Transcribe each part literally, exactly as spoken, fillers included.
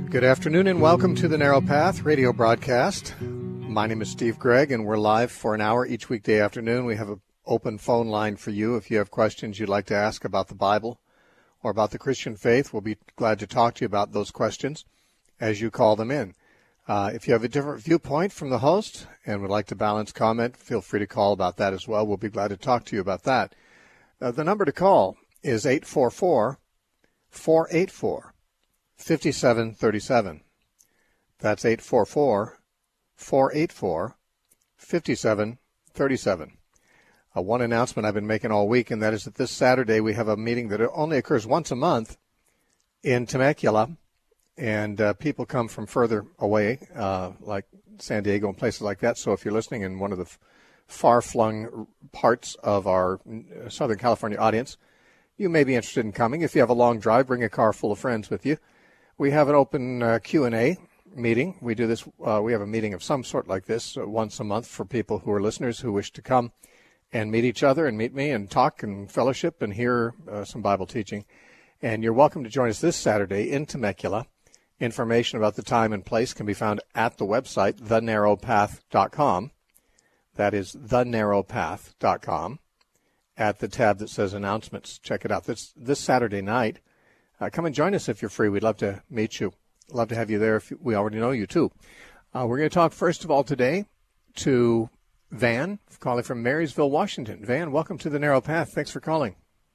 Good afternoon and welcome to the Narrow Path radio broadcast. My name is Steve Gregg and we're live for an hour each weekday afternoon. We have an open phone line for you. If you have questions you'd like to ask about the Bible or about the Christian faith, we'll be glad to talk to you about those questions as you call them in. Uh, if you have a different viewpoint from the host and would like to balance comment, feel free to call about that as well. We'll be glad to talk to you about that. Uh, the number to call is eight four four, four eight four, five seven three seven. That's eight four four, four eight four, five seven three seven. Uh, one announcement I've been making all week, and that is that this Saturday we have a meeting that only occurs once a month in Temecula, and uh, people come from further away, uh, like San Diego and places like that. So if you're listening in one of the f- far-flung parts of our Southern California audience, you may be interested in coming. If you have a long drive, bring a car full of friends with you. We have an open uh, Q and A meeting. We do this. Uh, we have a meeting of some sort like this uh, once a month for people who are listeners who wish to come and meet each other and meet me and talk and fellowship and hear uh, some Bible teaching. And you're welcome to join us this Saturday in Temecula. Information about the time and place can be found at the website, the narrow path dot com. That is the narrow path dot com. At the tab that says announcements. Check it out. This this Saturday night, uh, come and join us if you're free. We'd love to meet you. Love to have you there if you, we already know you, too. Uh, we're going to talk, first of all, today to Van, calling from Marysville, Washington. Van, welcome to the Narrow Path. Thanks for calling.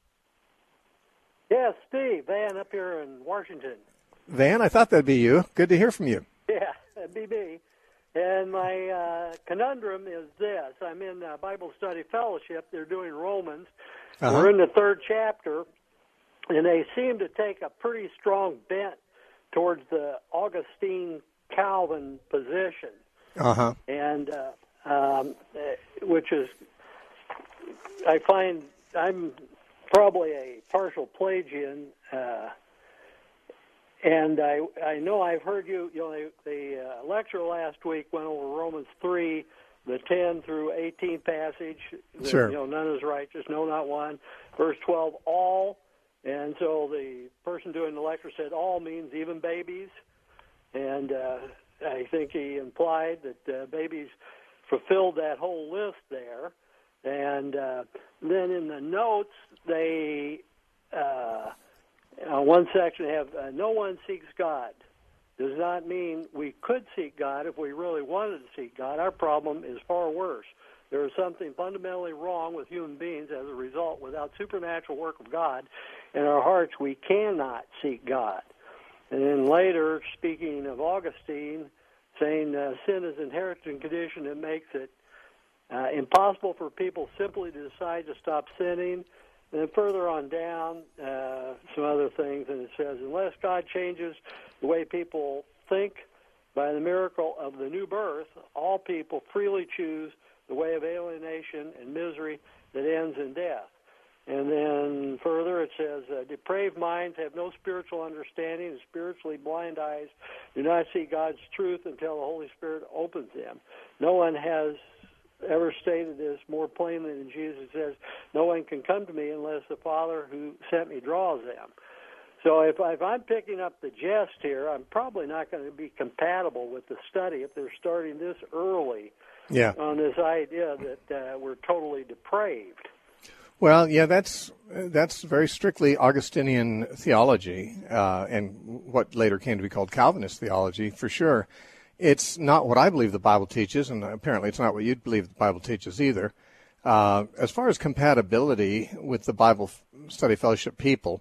Yes, Steve, Van up here in Washington. Van, I thought that'd be you. Good to hear from you. Yeah, that'd be me. And my uh, conundrum is this. I'm in uh, Bible Study Fellowship. They're doing Romans. Uh-huh. We're in the third chapter, and they seem to take a pretty strong bent towards the Augustine Calvin position. Uh-huh. And uh, um, which is, I find I'm probably a partial Pelagian. Uh, and I I know I've heard you, you know, the, the uh, lecture last week went over Romans three, the ten through eighteen passage. The, sure. You know, none is righteous, no, not one. Verse twelve, all. And so the person doing the lecture said all means even babies. And uh, I think he implied that uh, babies fulfilled that whole list there. And uh, then in the notes, they, uh, uh, one section have, uh, no one seeks God. Does not mean we could seek God if we really wanted to seek God. Our problem is far worse. There is something fundamentally wrong with human beings as a result. Without supernatural work of God in our hearts, we cannot seek God. And then later, speaking of Augustine, saying uh, sin is an inherited condition that makes it uh, impossible for people simply to decide to stop sinning. And then further on down, uh, some other things, and it says, unless God changes the way people think by the miracle of the new birth, all people freely choose the way of alienation and misery that ends in death. And then further it says, uh, depraved minds have no spiritual understanding, and spiritually blind eyes do not see God's truth until the Holy Spirit opens them. No one has ever stated this more plainly than Jesus says, no one can come to me unless the Father who sent me draws them. So if, if I'm picking up the jest here, I'm probably not going to be compatible with the study if they're starting this early yeah. on this idea that uh, we're totally depraved. Well, yeah, that's that's very strictly Augustinian theology, uh, and what later came to be called Calvinist theology, for sure. It's not what I believe the Bible teaches, and apparently it's not what you believe the Bible teaches either. Uh, as far as compatibility with the Bible Study Fellowship people,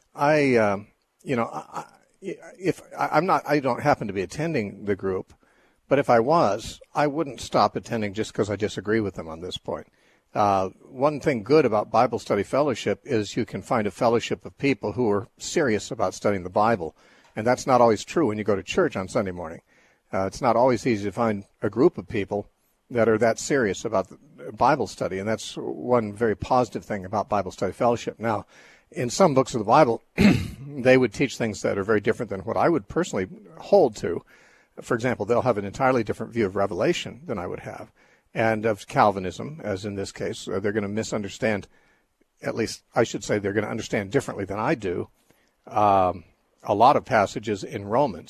I, uh, you know, I, if I'm not, I don't happen to be attending the group, but if I was, I wouldn't stop attending just because I disagree with them on this point. Uh, one thing good about Bible Study Fellowship is you can find a fellowship of people who are serious about studying the Bible, and that's not always true when you go to church on Sunday morning. Uh, it's not always easy to find a group of people that are that serious about the Bible study, and that's one very positive thing about Bible Study Fellowship. Now, in some books of the Bible, they would teach things that are very different than what I would personally hold to. For example, they'll have an entirely different view of Revelation than I would have, and of Calvinism, as in this case. Uh, they're going to misunderstand, at least I should say they're going to understand differently than I do, um, a lot of passages in Romans.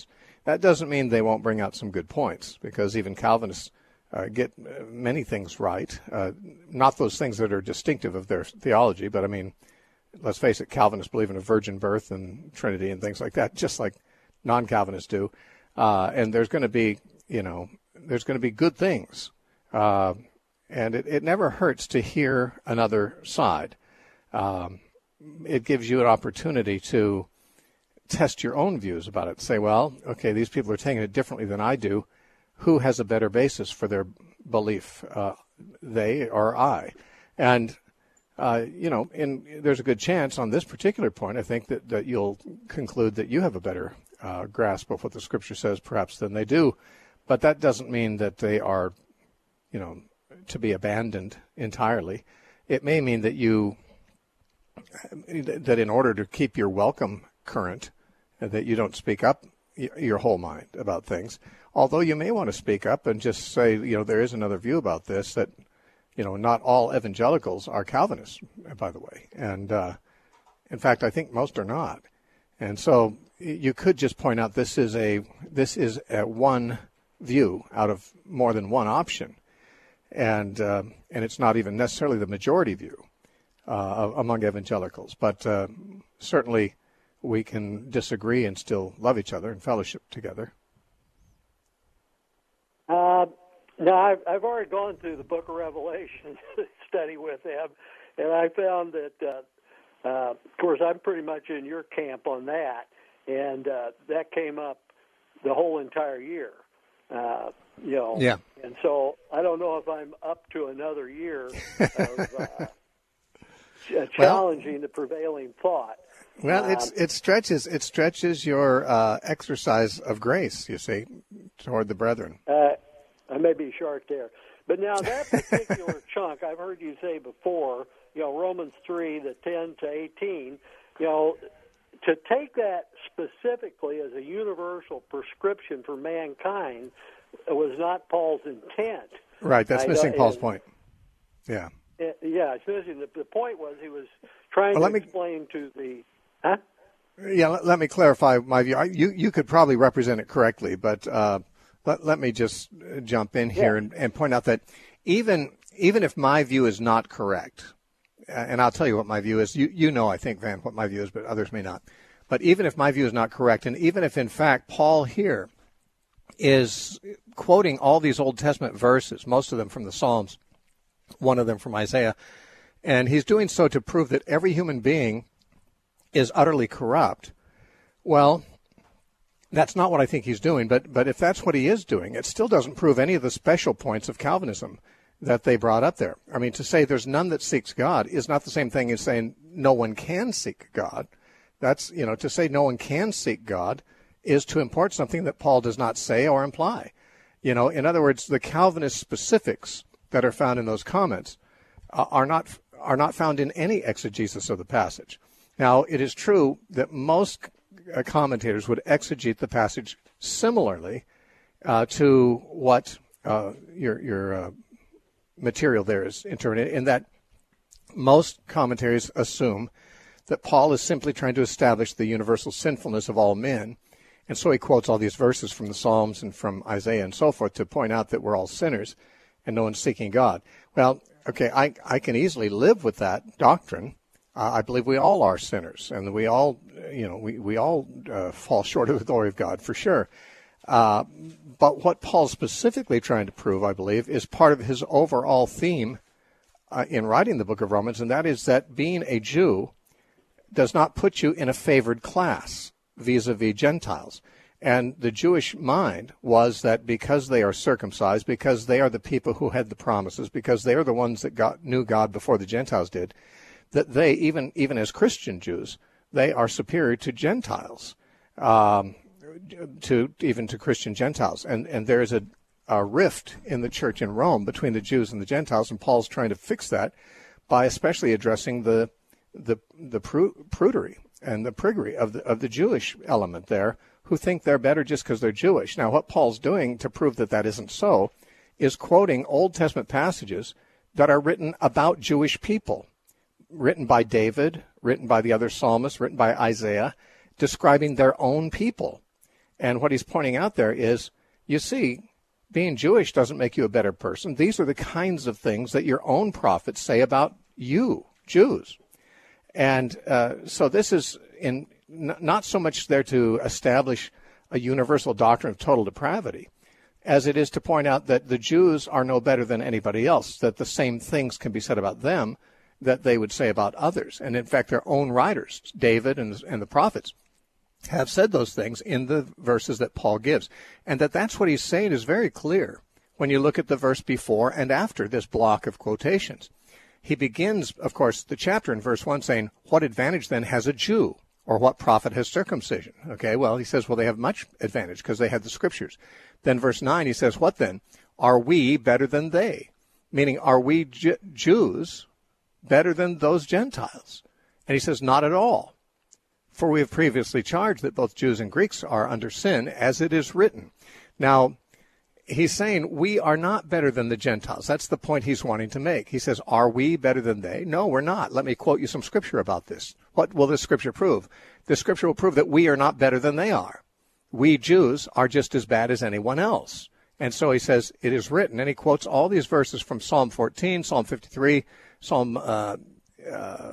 That doesn't mean they won't bring out some good points, because even Calvinists uh, get many things right. Uh, not those things that are distinctive of their theology, but I mean, let's face it, Calvinists believe in a virgin birth and Trinity and things like that, just like non-Calvinists do. Uh, and there's going to be, you know, there's going to be good things. Uh, and it, it never hurts to hear another side. Um, it gives you an opportunity to test your own views about it. Say, well, okay, these people are taking it differently than I do. Who has a better basis for their belief, uh, they or I? And, uh, you know, in, there's a good chance on this particular point, I think, that, that you'll conclude that you have a better uh, grasp of what the Scripture says, perhaps, than they do. But that doesn't mean that they are, you know, to be abandoned entirely. It may mean that you, that in order to keep your welcome current, that you don't speak up your whole mind about things. Although you may want to speak up and just say, you know, there is another view about this, that, you know, not all evangelicals are Calvinists, by the way. And, uh, in fact, I think most are not. And so you could just point out this is a, this is a one view out of more than one option. And, uh, and it's not even necessarily the majority view uh, among evangelicals. But uh, certainly we can disagree and still love each other and fellowship together. Uh, now, I've, I've already gone through the Book of Revelation study with them, and I found that, uh, uh, of course, I'm pretty much in your camp on that, and uh, that came up the whole entire year, uh, you know. Yeah. And so I don't know if I'm up to another year of uh, challenging well, the prevailing thought. Well, it's it stretches it stretches your uh, exercise of grace, you see, toward the brethren. Uh, I may be short there, but now that particular chunk, I've heard you say before, you know, Romans three, the ten to eighteen, you know, to take that specifically as a universal prescription for mankind was not Paul's intent. Right, that's I, missing uh, Paul's and, point. Yeah. Yeah, it's missing. The, the point was he was trying well, to me, explain to the. Huh? Yeah, let, let me clarify my view. I, you you could probably represent it correctly, but uh, let let me just jump in here yeah. and, and point out that even even if my view is not correct, and I'll tell you what my view is. You you know, I think, Van, what my view is, but others may not. But even if my view is not correct, and even if in fact Paul here is quoting all these Old Testament verses, most of them from the Psalms, one of them from Isaiah, and he's doing so to prove that every human being is utterly corrupt. Well, that's not what I think he's doing, but but if that's what he is doing, it still doesn't prove any of the special points of Calvinism that they brought up there. I mean, to say there's none that seeks God is not the same thing as saying no one can seek God. That's, you know, to say no one can seek God is to import something that Paul does not say or imply. You know, in other words, the Calvinist specifics that are found in those comments uh, are not are not found in any exegesis of the passage. Now, it is true that most uh, commentators would exegete the passage similarly uh, to what uh, your your uh, material there is interpreted, in that most commentaries assume that Paul is simply trying to establish the universal sinfulness of all men, and so he quotes all these verses from the Psalms and from Isaiah and so forth to point out that we're all sinners and no one's seeking God. Well, okay, I, I can easily live with that doctrine. Uh, I believe we all are sinners, and we all, you know, we, we all uh, fall short of the glory of God, for sure. Uh, but what Paul's specifically trying to prove, I believe, is part of his overall theme uh, in writing the book of Romans, and that is that being a Jew does not put you in a favored class vis-a-vis Gentiles. And the Jewish mind was that because they are circumcised, because they are the people who had the promises, because they are the ones that got, knew God before the Gentiles did, that they, even even as Christian Jews, they are superior to Gentiles, um, to even to Christian Gentiles. And and there is a, a rift in the church in Rome between the Jews and the Gentiles, and Paul's trying to fix that by especially addressing the the the prudery and the priggery of the of the Jewish element there, who think they're better just because they're Jewish. Now, what Paul's doing to prove that that isn't so is quoting Old Testament passages that are written about Jewish people, written by David, written by the other psalmists, written by Isaiah, describing their own people. And what he's pointing out there is, you see, being Jewish doesn't make you a better person. These are the kinds of things that your own prophets say about you, Jews. And uh, so this is in n- not so much there to establish a universal doctrine of total depravity, as it is to point out that the Jews are no better than anybody else, that the same things can be said about them that they would say about others. And in fact, their own writers, David and, and the prophets, have said those things in the verses that Paul gives. And that that's what he's saying is very clear when you look at the verse before and after this block of quotations. He begins, of course, the chapter in verse one saying, what advantage then has a Jew, or what profit has circumcision? Okay, well, he says, well, they have much advantage because they have the scriptures. Then verse nine, he says, what then? Are we better than they? Meaning, are we J- Jews better than those Gentiles? And he says, not at all. For we have previously charged that both Jews and Greeks are under sin, as it is written. Now, he's saying we are not better than the Gentiles. That's the point he's wanting to make. He says, are we better than they? No, we're not. Let me quote you some scripture about this. What will this scripture prove? This scripture will prove that we are not better than they are. We Jews are just as bad as anyone else. And so he says, it is written, and he quotes all these verses from Psalm fourteen, Psalm fifty-three, Psalm uh, uh,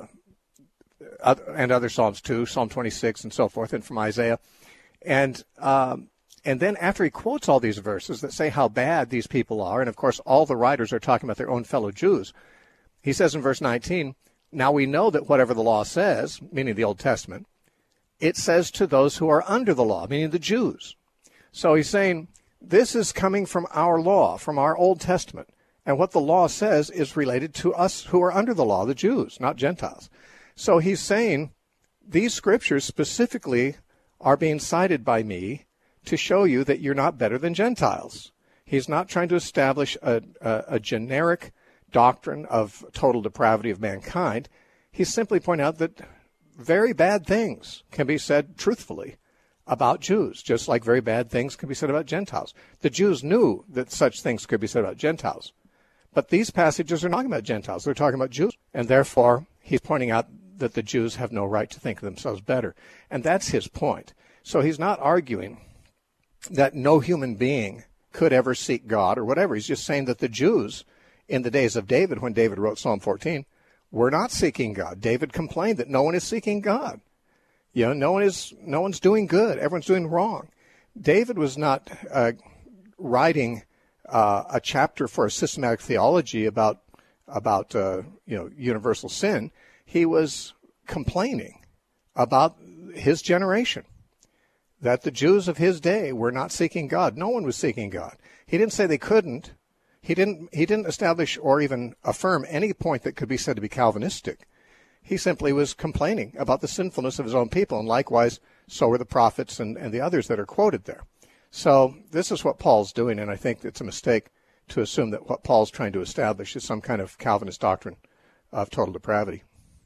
and other Psalms too, Psalm twenty-six and so forth, and from Isaiah. And um, and then after he quotes all these verses that say how bad these people are, and of course all the writers are talking about their own fellow Jews, he says in verse nineteen, now we know that whatever the law says, meaning the Old Testament, it says to those who are under the law, meaning the Jews. So he's saying this is coming from our law, from our Old Testament. And what the law says is related to us who are under the law, the Jews, not Gentiles. So he's saying these scriptures specifically are being cited by me to show you that you're not better than Gentiles. He's not trying to establish a, a, a generic doctrine of total depravity of mankind. He's simply pointing out that very bad things can be said truthfully about Jews, just like very bad things can be said about Gentiles. The Jews knew that such things could be said about Gentiles. But these passages are not talking about Gentiles. They're talking about Jews. And therefore, he's pointing out that the Jews have no right to think of themselves better. And that's his point. So he's not arguing that no human being could ever seek God or whatever. He's just saying that the Jews in the days of David, when David wrote Psalm fourteen, were not seeking God. David complained that no one is seeking God. You know, no one is, no one's doing good. Everyone's doing wrong. David was not uh, writing uh, a chapter for a systematic theology about about uh, you know universal sin. He was complaining about his generation, that the Jews of his day were not seeking God. No one was seeking God. He didn't say they couldn't. He didn't. He didn't establish or even affirm any point that could be said to be Calvinistic. He simply was complaining about the sinfulness of his own people, and likewise, so were the prophets and, and the others that are quoted there. So this is what Paul's doing, and I think it's a mistake to assume that what Paul's trying to establish is some kind of Calvinist doctrine of total depravity.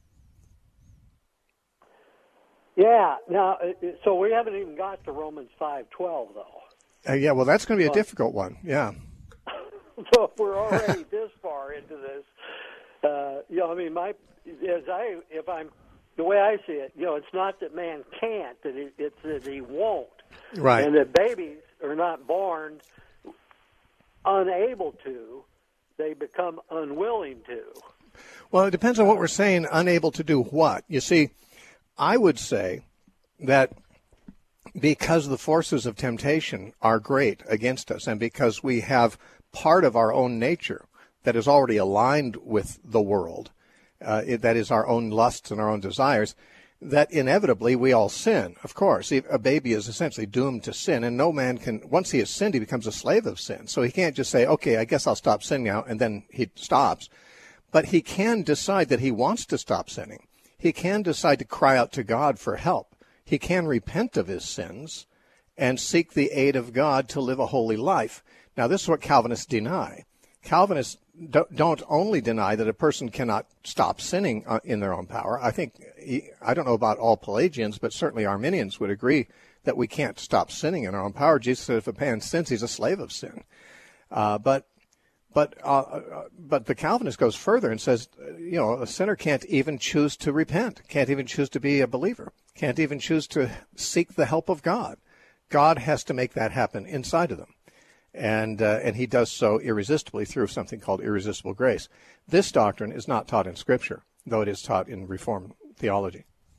Yeah. Now, so we haven't even got to Romans five twelve, though. Uh, yeah, well, that's going to be a well, difficult one. Yeah. So if we're already this far into this, uh, you know, I mean, my as I if I'm the way I see it, you know, it's not that man can't; that it, it's that he won't. Right. And that babies are not born unable to; they become unwilling to. Well, it depends on what we're saying. Unable to do what? You see, I would say that because the forces of temptation are great against us, and because we have part of our own nature that is already aligned with the world, uh, it, that is our own lusts and our own desires, that inevitably we all sin, of course. A baby is essentially doomed to sin, and no man can, once he has sinned, he becomes a slave of sin. So he can't just say, okay, I guess I'll stop sinning now, and then he stops. But he can decide that he wants to stop sinning. He can decide to cry out to God for help. He can repent of his sins and seek the aid of God to live a holy life. Now, this is what Calvinists deny. Calvinists don't only deny that a person cannot stop sinning in their own power. I think, I don't know about all Pelagians, but certainly Arminians would agree that we can't stop sinning in our own power. Jesus said if a man sins, he's a slave of sin. Uh, but but uh, but the Calvinist goes further and says, you know, a sinner can't even choose to repent, can't even choose to be a believer, can't even choose to seek the help of God. God has to make that happen inside of them. And uh, and he does so irresistibly through something called irresistible grace. This doctrine is not taught in Scripture, though it is taught in Reformed theology.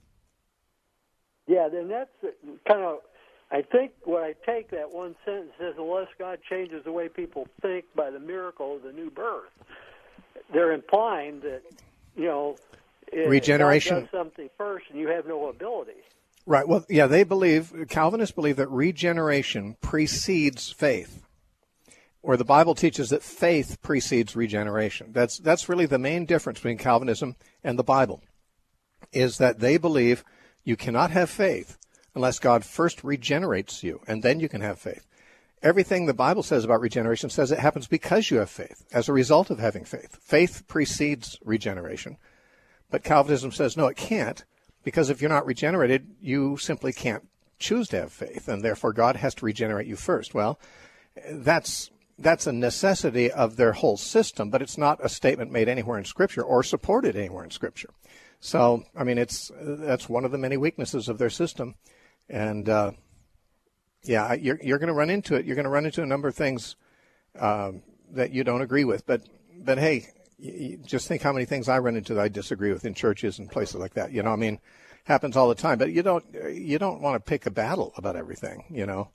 Yeah, then that's kind of, I think what I take that one sentence says, unless God changes the way people think by the miracle of the new birth, they're implying that, you know, regeneration God does something first and you have no ability. Right. Well, yeah, they believe, Calvinists believe that regeneration precedes faith, or the Bible teaches that faith precedes regeneration. That's that's really the main difference between Calvinism and the Bible, is that they believe you cannot have faith unless God first regenerates you, and then you can have faith. Everything the Bible says about regeneration says it happens because you have faith, as a result of having faith. Faith precedes regeneration. But Calvinism says, no, it can't, because if you're not regenerated, you simply can't choose to have faith, and therefore God has to regenerate you first. Well, that's that's a necessity of their whole system, but it's not a statement made anywhere in Scripture or supported anywhere in Scripture. So, I mean, it's that's one of the many weaknesses of their system. And, uh, yeah, you're, you're going to run into it. You're going to run into a number of things um, that you don't agree with. But, but hey, you just think how many things I run into that I disagree with in churches and places like that. You know, I mean, happens all the time. But you don't you don't want to pick a battle about everything, you know.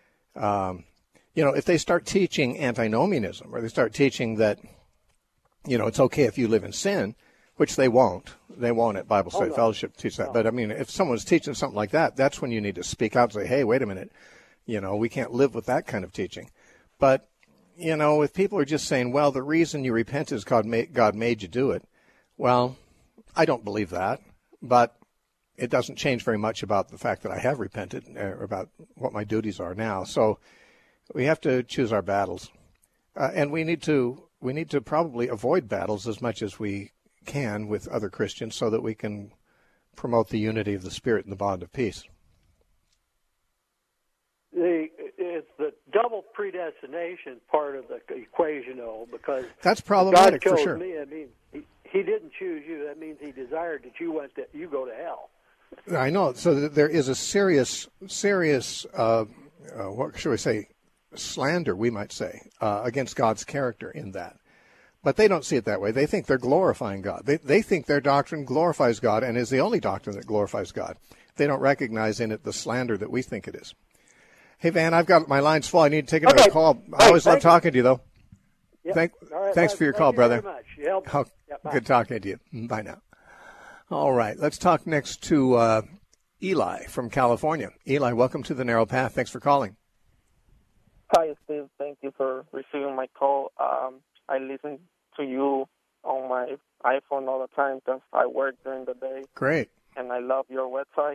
Um, you know, if they start teaching antinomianism, or they start teaching that, you know, it's okay if you live in sin, which they won't. They won't at Bible Study oh, no. Fellowship teach that. No. But, I mean, if someone's teaching something like that, that's when you need to speak out and say, hey, wait a minute. You know, we can't live with that kind of teaching. But, you know, if people are just saying, well, the reason you repent is God made, God made you do it, well, I don't believe that. But it doesn't change very much about the fact that I have repented, or about what my duties are now. So we have to choose our battles. Uh, and we need to we need to probably avoid battles as much as we can with other Christians, so that we can promote the unity of the Spirit and the bond of peace. The it's the double predestination part of the equation, though, because that's problematic God chose for sure. Me, I mean, he, he didn't choose you. That means He desired that you went to, you go to hell. I know. So there is a serious, serious, uh, uh, what should we say, slander, we might say, uh, against God's character in that. But they don't see it that way. They think they're glorifying God. They they think their doctrine glorifies God and is the only doctrine that glorifies God. They don't recognize in it the slander that we think it is. Hey, Van, I've got my lines full. I need to take another okay. call. I always love talking to you, though. Yep. Thank, right, thanks well, for your thank call, you brother. Very much. You helped. Oh, yep, good talking to you. Bye now. All right, let's talk next to uh, Eli from California. Eli, welcome to the Narrow Path. Thanks for calling. Hi, Steve. Thank you for receiving my call. Um, I listen to you on my iPhone all the time because I work during the day. Great. And I love your website.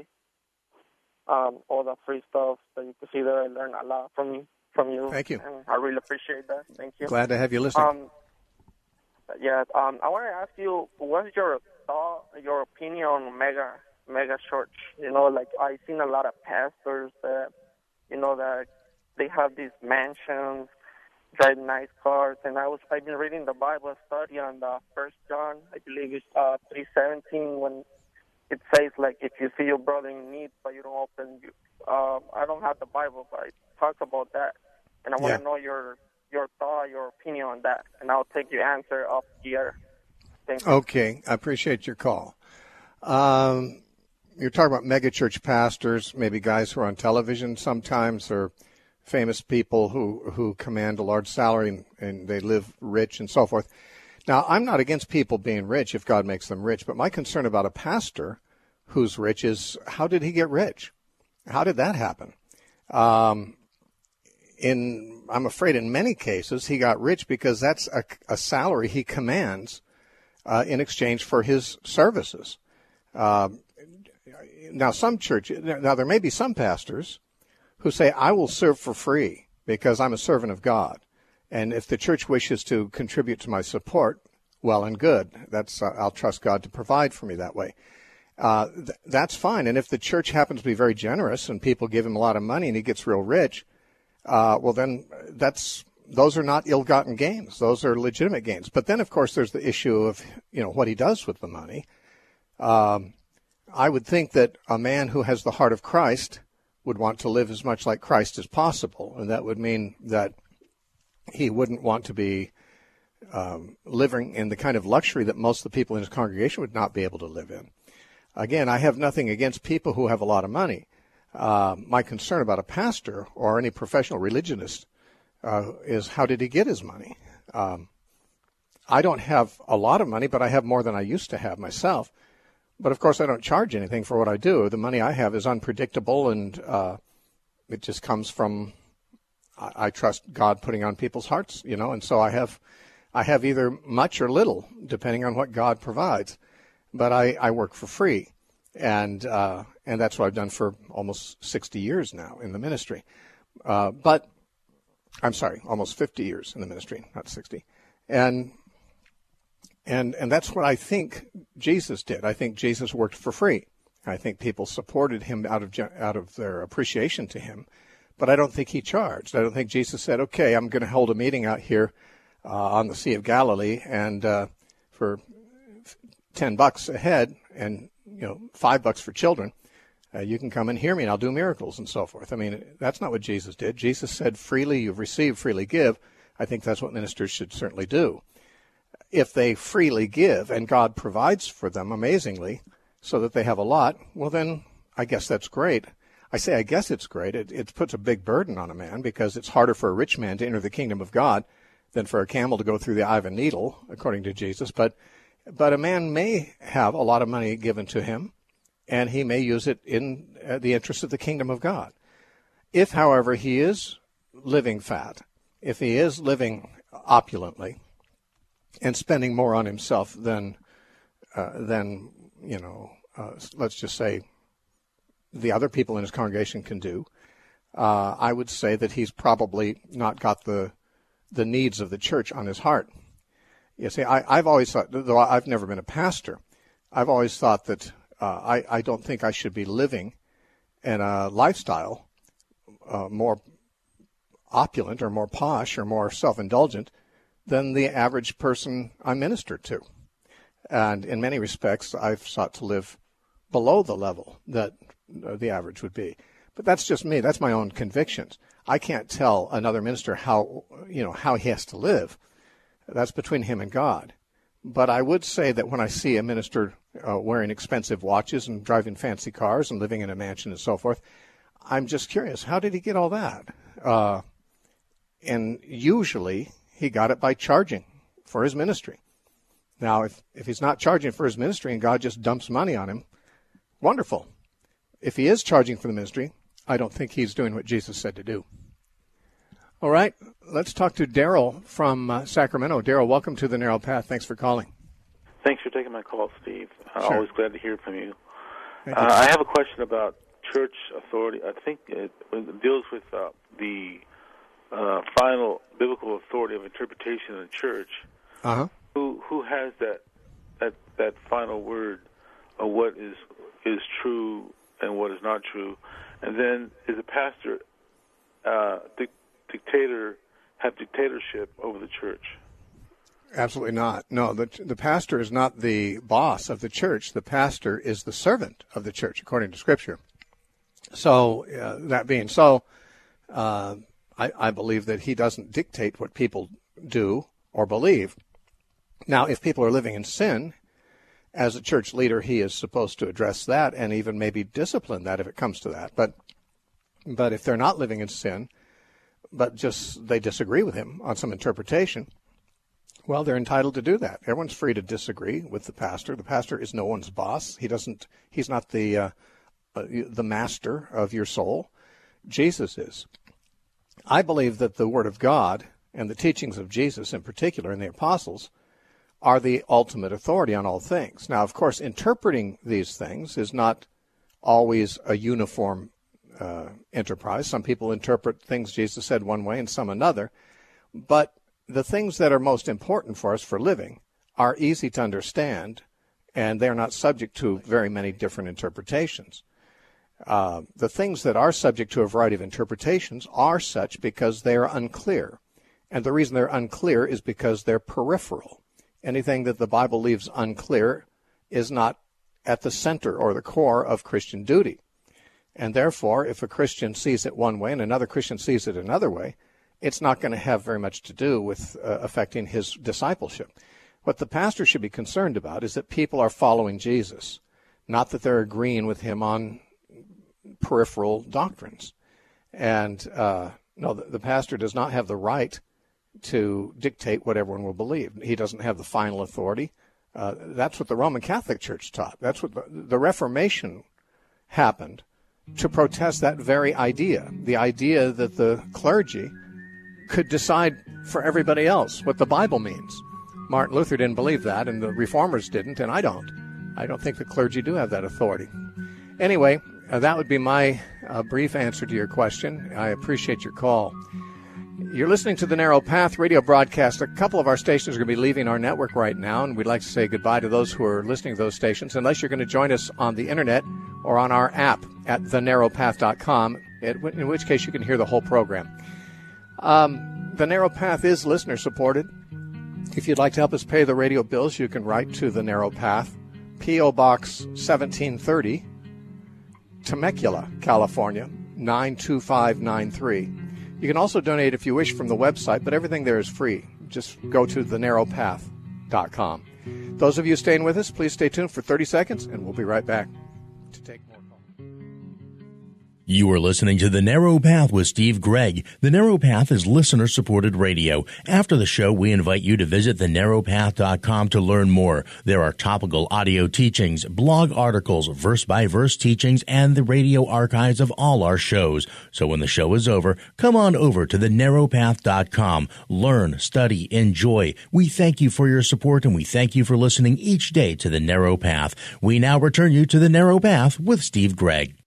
Um, all the free stuff that you can see there. I learn a lot from you. From you. Thank you. And I really appreciate that. Thank you. Glad to have you listening. Um, yeah, um, I want to ask you, what's your thought, your opinion on mega mega church? You know, like I've seen a lot of pastors that, you know, that they have these mansions, drive nice cars, and I was I've been reading the Bible study on the First John, I believe it's uh, three seventeen, when it says like if you see your brother in need but you don't open, you, uh, I don't have the Bible, but it talks about that, and I want to yeah. know your your thought, your opinion on that, and I'll take your answer off here. Thank you. Okay, I appreciate your call. Um, you're talking about megachurch pastors, maybe guys who are on television sometimes, or famous people who, who command a large salary and, and they live rich and so forth. Now, I'm not against people being rich if God makes them rich, but my concern about a pastor who's rich is, how did he get rich? How did that happen? Um, in I'm afraid in many cases he got rich because that's a, a salary he commands uh, in exchange for his services. Uh, now, some churches, now there may be some pastors who say, I will serve for free because I'm a servant of God. And if the church wishes to contribute to my support, well and good. That's uh, I'll trust God to provide for me that way. Uh, th- that's fine. And if the church happens to be very generous and people give him a lot of money and he gets real rich, uh, well, then that's those are not ill-gotten gains. Those are legitimate gains. But then, of course, there's the issue of, you know, what he does with the money. Um, I would think that a man who has the heart of Christ would want to live as much like Christ as possible, and that would mean that he wouldn't want to be um, living in the kind of luxury that most of the people in his congregation would not be able to live in. Again, I have nothing against people who have a lot of money. Uh, my concern about a pastor or any professional religionist uh, is how did he get his money? Um, I don't have a lot of money, but I have more than I used to have myself. But, of course, I don't charge anything for what I do. The money I have is unpredictable, and uh, it just comes from, I, I trust God putting on people's hearts, you know, and so I have I have either much or little, depending on what God provides. But I, I work for free, and uh, and that's what I've done for almost sixty years now in the ministry. Uh, but, I'm sorry, almost fifty years in the ministry, not sixty. And... And and that's what I think Jesus did. I think Jesus worked for free. I think people supported him out of out of their appreciation to him, but I don't think he charged. I don't think Jesus said, "Okay, I'm going to hold a meeting out here uh, on the Sea of Galilee, and uh, for ten bucks a head, and you know, five bucks for children, uh, you can come and hear me, and I'll do miracles and so forth." I mean, that's not what Jesus did. Jesus said, "Freely you've received, freely give." I think that's what ministers should certainly do. If they freely give and God provides for them amazingly so that they have a lot, well, then I guess that's great. I say I guess it's great. It, it puts a big burden on a man because it's harder for a rich man to enter the kingdom of God than for a camel to go through the eye of a needle, according to Jesus. But, but a man may have a lot of money given to him, and he may use it in uh, the interest of the kingdom of God. If, however, he is living fat, if he is living opulently, and spending more on himself than, uh, than you know, uh, let's just say the other people in his congregation can do, uh, I would say that he's probably not got the the needs of the church on his heart. You see, I, I've always thought, though I've never been a pastor, I've always thought that uh, I, I don't think I should be living in a lifestyle uh, more opulent or more posh or more self-indulgent than the average person I minister to. And in many respects, I've sought to live below the level that uh, the average would be. But that's just me. That's my own convictions. I can't tell another minister how, you know, how he has to live. That's between him and God. But I would say that when I see a minister uh, wearing expensive watches and driving fancy cars and living in a mansion and so forth, I'm just curious, how did he get all that? Uh, and usually he got it by charging for his ministry. Now, if, if he's not charging for his ministry and God just dumps money on him, wonderful. If he is charging for the ministry, I don't think he's doing what Jesus said to do. All right, let's talk to Daryl from uh, Sacramento. Daryl, welcome to the Narrow Path. Thanks for calling. Thanks for taking my call, Steve. I'm sure. Always glad to hear from you. Thank you. Uh, I have a question about church authority. I think it, it deals with uh, the uh, final biblical authority of interpretation in the church. Uh-huh. Who who has that that that final word of what is is true and what is not true? And then is a pastor uh, di- dictator have dictatorship over the church? Absolutely not. No, the the pastor is not the boss of the church. The pastor is the servant of the church, according to Scripture. So uh, that being so, uh, I, I believe that he doesn't dictate what people do or believe. Now, if people are living in sin, as a church leader, he is supposed to address that and even maybe discipline that if it comes to that. But but if they're not living in sin, but just they disagree with him on some interpretation, well, they're entitled to do that. Everyone's free to disagree with the pastor. The pastor is no one's boss. He doesn't. He's not the uh, uh, the master of your soul. Jesus is. I believe that the Word of God and the teachings of Jesus in particular and the apostles are the ultimate authority on all things. Now, of course, interpreting these things is not always a uniform uh, enterprise. Some people interpret things Jesus said one way and some another. But the things that are most important for us for living are easy to understand, and they're not subject to very many different interpretations. Uh, the things that are subject to a variety of interpretations are such because they are unclear. And the reason they're unclear is because they're peripheral. Anything that the Bible leaves unclear is not at the center or the core of Christian duty. And therefore, if a Christian sees it one way and another Christian sees it another way, it's not going to have very much to do with uh, affecting his discipleship. What the pastor should be concerned about is that people are following Jesus, not that they're agreeing with him on peripheral doctrines. And uh, no, the, the pastor does not have the right to dictate what everyone will believe. He doesn't have the final authority. Uh, that's what the Roman Catholic Church taught. That's what the, the Reformation happened to protest that very idea, the idea that the clergy could decide for everybody else what the Bible means. Martin Luther didn't believe that, and the Reformers didn't, and I don't. I don't think the clergy do have that authority. Anyway, uh, that would be my uh, brief answer to your question. I appreciate your call. You're listening to the Narrow Path radio broadcast. A couple of our stations are going to be leaving our network right now, and we'd like to say goodbye to those who are listening to those stations, unless you're going to join us on the Internet or on our app at the narrow path dot com, in which case you can hear the whole program. Um, the Narrow Path is listener-supported. If you'd like to help us pay the radio bills, you can write to the Narrow Path, P O. Box seventeen thirty, Temecula, California, nine two five nine three. You can also donate if you wish from the website, but everything there is free. Just go to the narrow path dot com. Those of you staying with us, please stay tuned for thirty seconds, and we'll be right back to take more calls. You are listening to The Narrow Path with Steve Gregg. The Narrow Path is listener-supported radio. After the show, we invite you to visit the narrow path dot com to learn more. There are topical audio teachings, blog articles, verse-by-verse teachings, and the radio archives of all our shows. So when the show is over, come on over to the narrow path dot com. Learn, study, enjoy. We thank you for your support, and we thank you for listening each day to The Narrow Path. We now return you to The Narrow Path with Steve Gregg.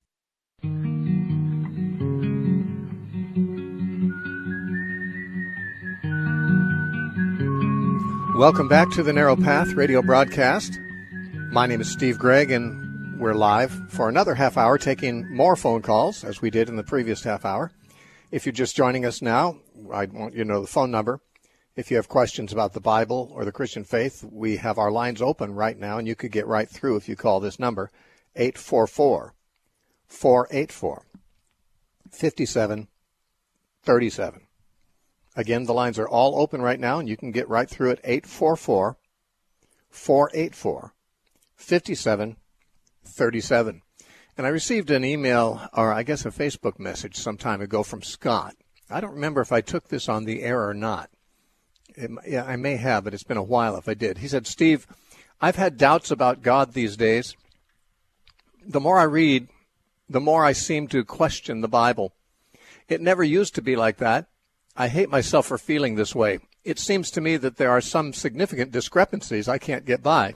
Welcome back to the Narrow Path radio broadcast. My name is Steve Gregg, and we're live for another half hour, taking more phone calls, as we did in the previous half hour. If you're just joining us now, I want you to know the phone number. If you have questions about the Bible or the Christian faith, we have our lines open right now, and you could get right through if you call this number, eight four four, four eight four, five seven three seven. Again, the lines are all open right now, and you can get right through at eight four four, four eight four, five seven three seven. And I received an email, or I guess a Facebook message some time ago from Scott. I don't remember if I took this on the air or not. It, yeah, I may have, but it's been a while if I did. He said, Steve, I've had doubts about God these days. The more I read, the more I seem to question the Bible. It never used to be like that. I hate myself for feeling this way. It seems to me that there are some significant discrepancies I can't get by.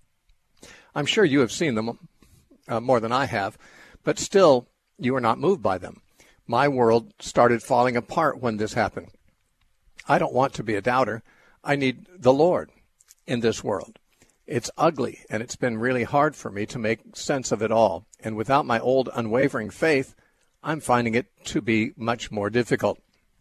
I'm sure you have seen them uh, more than I have, but still, you are not moved by them. My world started falling apart when this happened. I don't want to be a doubter. I need the Lord in this world. It's ugly, and it's been really hard for me to make sense of it all. And without my old unwavering faith, I'm finding it to be much more difficult.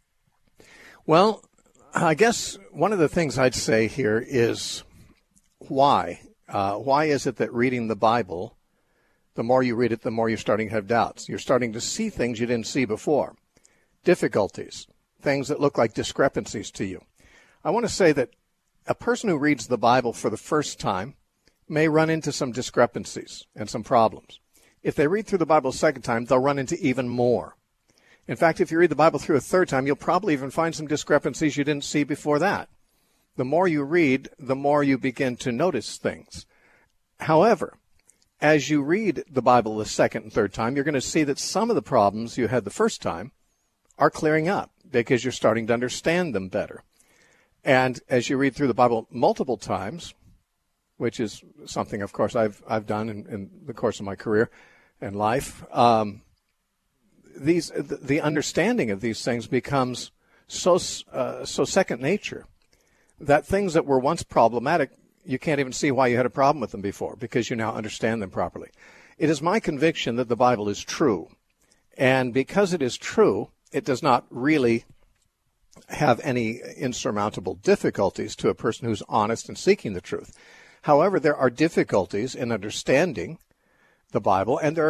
Well, I guess one of the things I'd say here is why. Uh, why is it that reading the Bible, the more you read it, the more you're starting to have doubts? You're starting to see things you didn't see before, difficulties, things that look like discrepancies to you. I want to say that a person who reads the Bible for the first time may run into some discrepancies and some problems. If they read through the Bible a second time, they'll run into even more. In fact, if you read the Bible through a third time, you'll probably even find some discrepancies you didn't see before that. The more you read, the more you begin to notice things. However, as you read the Bible the second and third time, you're going to see that some of the problems you had the first time are clearing up because you're starting to understand them better. And as you read through the Bible multiple times, which is something, of course, I've I've done in, in the course of my career and life, um, These the understanding of these things becomes so uh, so second nature that things that were once problematic, you can't even see why you had a problem with them before because you now understand them properly. It is my conviction that the Bible is true, and because it is true, it does not really have any insurmountable difficulties to a person who's honest and seeking the truth. However, there are difficulties in understanding the Bible, and there are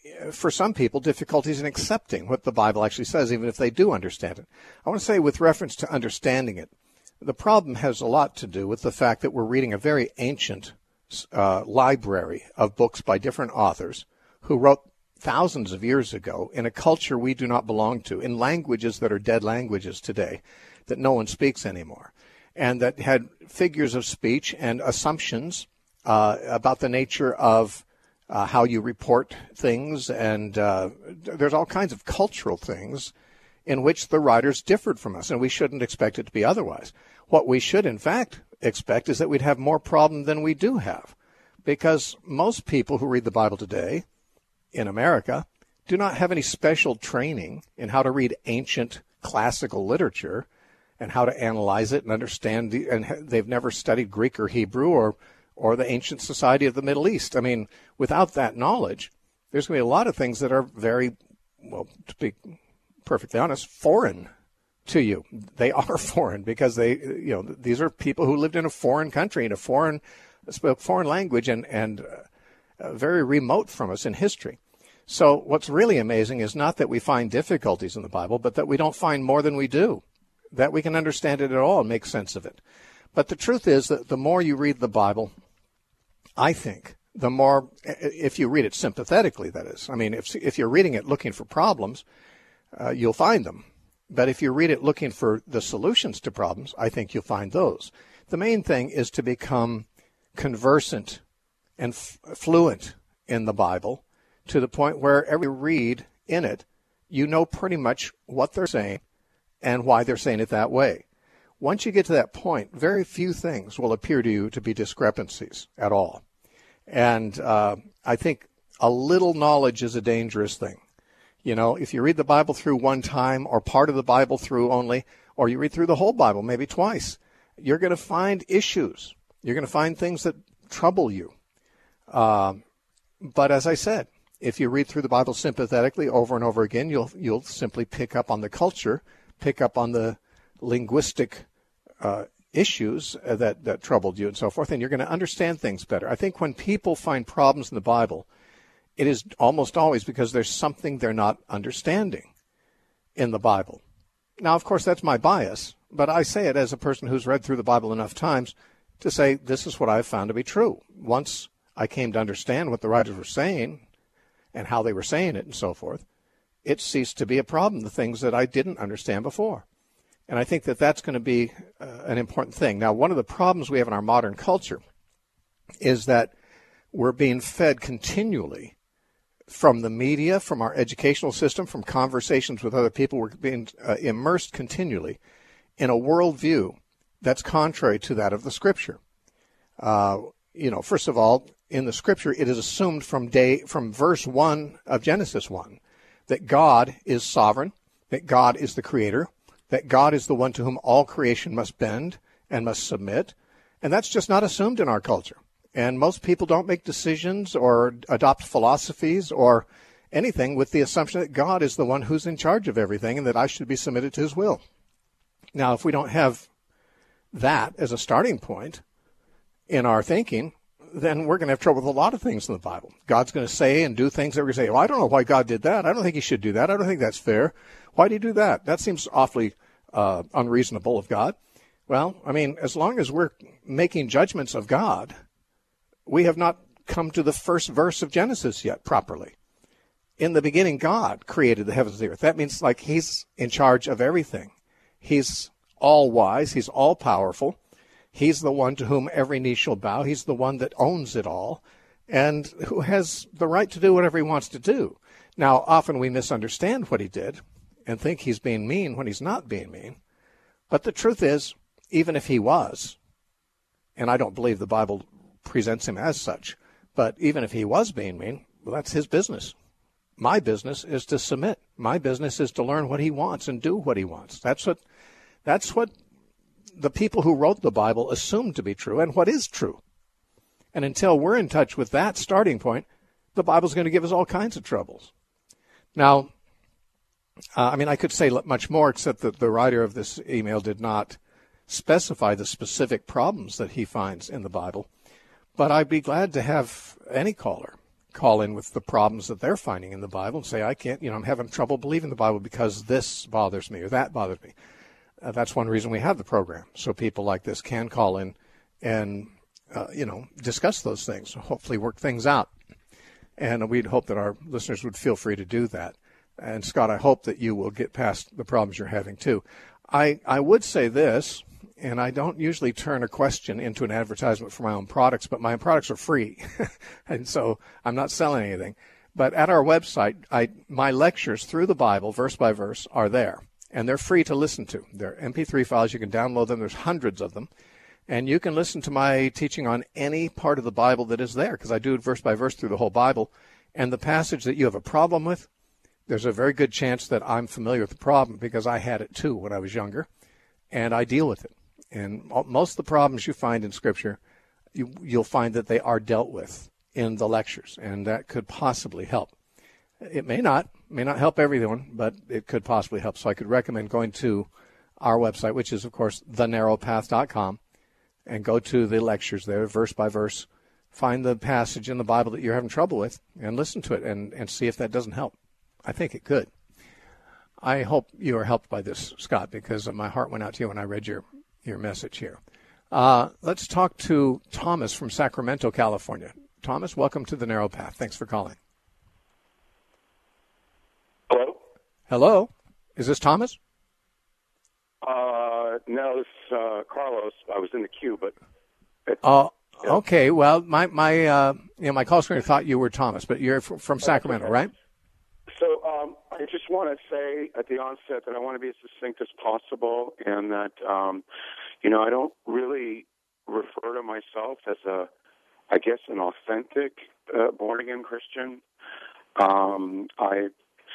for some people, difficulties in accepting what the Bible actually says, even if they do understand it. I want to say, with reference to understanding it, the problem has a lot to do with the fact that we're reading a very ancient uh, library of books by different authors who wrote thousands of years ago in a culture we do not belong to, in languages that are dead languages today that no one speaks anymore, and that had figures of speech and assumptions uh, about the nature of uh, how you report things, and uh, there's all kinds of cultural things in which the writers differed from us, and we shouldn't expect it to be otherwise. What we should, in fact, expect is that we'd have more problem than we do have, because most people who read the Bible today in America do not have any special training in how to read ancient classical literature and how to analyze it and understand the, and they've never studied Greek or Hebrew or or the ancient society of the Middle East. I mean, without that knowledge, there's going to be a lot of things that are very, well, to be perfectly honest, foreign to you. They are foreign because they, you know, these are people who lived in a foreign country, in a foreign, spoke foreign language, and and uh, very remote from us in history. So what's really amazing is not that we find difficulties in the Bible, but that we don't find more than we do, that we can understand it at all and make sense of it. But the truth is that the more you read the Bible, I think, the more, if you read it sympathetically, that is. I mean, if if you're reading it looking for problems, uh, you'll find them. But if you read it looking for the solutions to problems, I think you'll find those. The main thing is to become conversant and f- fluent in the Bible to the point where every read in it, you know pretty much what they're saying and why they're saying it that way. Once you get to that point, very few things will appear to you to be discrepancies at all. And uh, I think a little knowledge is a dangerous thing. You know, if you read the Bible through one time or part of the Bible through only, or you read through the whole Bible maybe twice, you're going to find issues. You're going to find things that trouble you. Uh, but as I said, if you read through the Bible sympathetically over and over again, you'll you'll simply pick up on the culture, pick up on the linguistic uh, issues that, that troubled you and so forth, and you're going to understand things better. I think when people find problems in the Bible, it is almost always because there's something they're not understanding in the Bible. Now, of course, that's my bias, but I say it as a person who's read through the Bible enough times to say this is what I've found to be true. Once I came to understand what the writers were saying and how they were saying it and so forth, it ceased to be a problem, the things that I didn't understand before. And I think that that's going to be uh, an important thing. Now, one of the problems we have in our modern culture is that we're being fed continually from the media, from our educational system, from conversations with other people. We're being uh, immersed continually in a worldview that's contrary to that of the Scripture. Uh, you know, first of all, in the Scripture, it is assumed from day from verse one of Genesis one that God is sovereign, that God is the creator, that God is the one to whom all creation must bend and must submit. And that's just not assumed in our culture. And most people don't make decisions or adopt philosophies or anything with the assumption that God is the one who's in charge of everything and that I should be submitted to his will. Now, if we don't have that as a starting point in our thinking, then we're going to have trouble with a lot of things in the Bible. God's going to say and do things that we're going to say, well, I don't know why God did that. I don't think he should do that. I don't think that's fair. Why did he do that? That seems awfully uh, unreasonable of God. Well, I mean, as long as we're making judgments of God, we have not come to the first verse of Genesis yet properly. In the beginning, God created the heavens and the earth. That means like he's in charge of everything. He's all wise. He's all powerful. He's the one to whom every knee shall bow. He's the one that owns it all and who has the right to do whatever he wants to do. Now, often we misunderstand what he did and think he's being mean when he's not being mean. But the truth is, even if he was, and I don't believe the Bible presents him as such, but even if he was being mean, well, that's his business. My business is to submit. My business is to learn what he wants and do what he wants. That's what, that's what the people who wrote the Bible assumed to be true and what is true. And until we're in touch with that starting point, the Bible's going to give us all kinds of troubles. Now, uh, I mean, I could say much more, except that the writer of this email did not specify the specific problems that he finds in the Bible. But I'd be glad to have any caller call in with the problems that they're finding in the Bible and say, I can't, you know, I'm having trouble believing the Bible because this bothers me or that bothers me. Uh, that's one reason we have the program, so people like this can call in and, uh, you know, discuss those things, hopefully work things out. And we'd hope that our listeners would feel free to do that. And, Scott, I hope that you will get past the problems you're having, too. I, I would say this, and I don't usually turn a question into an advertisement for my own products, but my products are free, and so I'm not selling anything. But at our website, I, my lectures through the Bible, verse by verse, are there, and they're free to listen to. They're M P three files. You can download them. There's hundreds of them. And you can listen to my teaching on any part of the Bible that is there, because I do it verse by verse through the whole Bible. And the passage that you have a problem with, there's a very good chance that I'm familiar with the problem because I had it too when I was younger, and I deal with it. And most of the problems you find in Scripture, you, you'll find that they are dealt with in the lectures, and that could possibly help. It may not, may not help everyone, but it could possibly help. So I could recommend going to our website, which is, of course, the narrow path dot com, and go to the lectures there, verse by verse. Find the passage in the Bible that you're having trouble with and listen to it and, and see if that doesn't help. I think it could. I hope you are helped by this, Scott, because my heart went out to you when I read your, your message here. Uh, let's talk to Thomas from Sacramento, California. Thomas, welcome to the Narrow Path. Thanks for calling. Hello? Hello? Is this Thomas? Uh, no, this is uh, Carlos. I was in the queue, but... Oh, yeah. Okay. Well, my my uh, you know my call screener thought you were Thomas, but you're from, from Sacramento, okay. right? So um, I just want to say at the onset that I want to be as succinct as possible, and that um, you know I don't really refer to myself as a, I guess, an authentic uh, born again Christian. Um, I.